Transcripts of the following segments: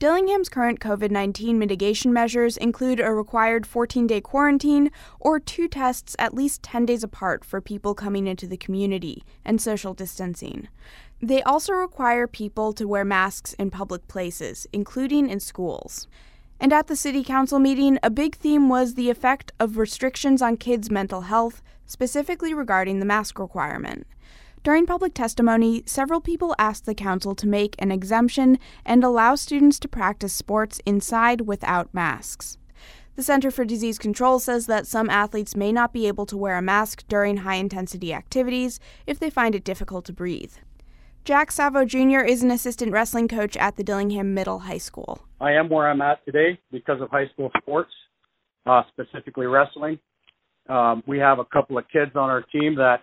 Dillingham's current COVID-19 mitigation measures include a required 14-day quarantine or 2 tests at least 10 days apart for people coming into the community, and social distancing. They also require people to wear masks in public places, including in schools. And at the City Council meeting, a big theme was the effect of restrictions on kids' mental health, specifically regarding the mask requirement. During public testimony, several people asked the council to make an exemption and allow students to practice sports inside without masks. The Center for Disease Control says that some athletes may not be able to wear a mask during high-intensity activities if they find it difficult to breathe. Jack Savo Jr. is an assistant wrestling coach at the Dillingham Middle High School. I am where I'm at today because of high school sports, specifically wrestling. We have a couple of kids on our team that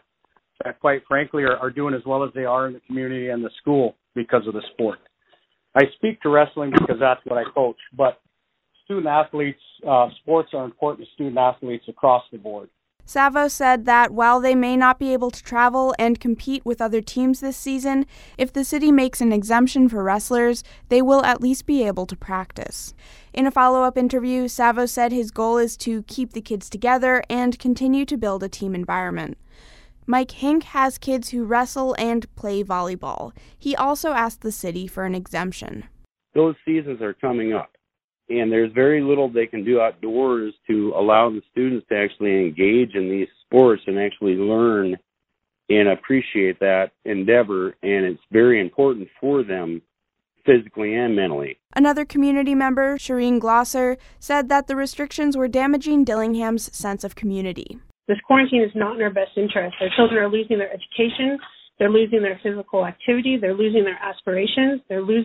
quite frankly are doing as well as they are in the community and the school because of the sport. I speak to wrestling because that's what I coach, but student athletes, sports are important to student athletes across the board. Savo said that while they may not be able to travel and compete with other teams this season, if the city makes an exemption for wrestlers, they will at least be able to practice. In a follow-up interview, Savo said his goal is to keep the kids together and continue to build a team environment. Mike Hink has kids who wrestle and play volleyball. He also asked the city for an exemption. Those seasons are coming up, and there's very little they can do outdoors to allow the students to actually engage in these sports and actually learn and appreciate that endeavor, and it's very important for them physically and mentally. Another community member, Shireen Glosser, said that the restrictions were damaging Dillingham's sense of community. This quarantine is not in our best interest. Our children are losing their education, they're losing their physical activity, they're losing their aspirations,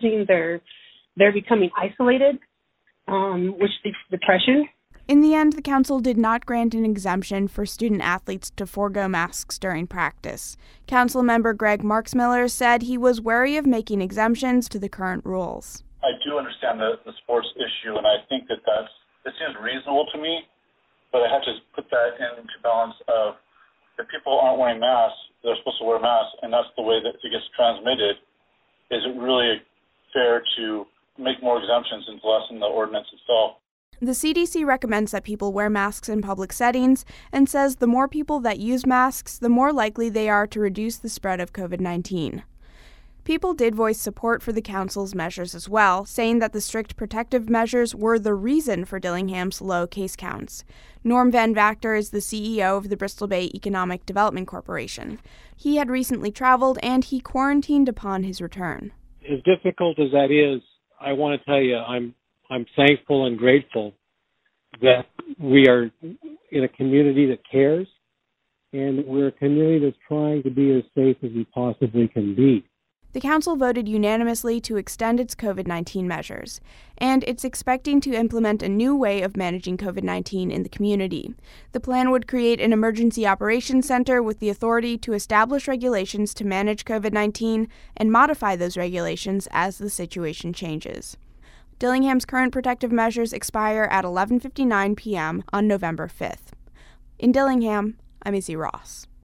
they're becoming isolated, which leads to depression. In the end, the council did not grant an exemption for student athletes to forego masks during practice. Council member Greg Marksmiller said he was wary of making exemptions to the current rules. I do understand the sports issue, and I think it seems reasonable to me, but I have to put that into balance of if people aren't wearing masks, they're supposed to wear masks, and that's the way that it gets transmitted. Is it really fair to make more exemptions and to lessen the ordinance itself? The CDC recommends that people wear masks in public settings and says the more people that use masks, the more likely they are to reduce the spread of COVID-19. People did voice support for the council's measures as well, saying that the strict protective measures were the reason for Dillingham's low case counts. Norm Van Vactor is the CEO of the Bristol Bay Economic Development Corporation. He had recently traveled and he quarantined upon his return. As difficult as that is, I want to tell you I'm thankful and grateful that we are in a community that cares, and we're a community that's trying to be as safe as we possibly can be. The council voted unanimously to extend its COVID-19 measures, and it's expecting to implement a new way of managing COVID-19 in the community. The plan would create an emergency operations center with the authority to establish regulations to manage COVID-19 and modify those regulations as the situation changes. Dillingham's current protective measures expire at 11:59 p.m. on November 5th. In Dillingham, I'm Izzy Ross.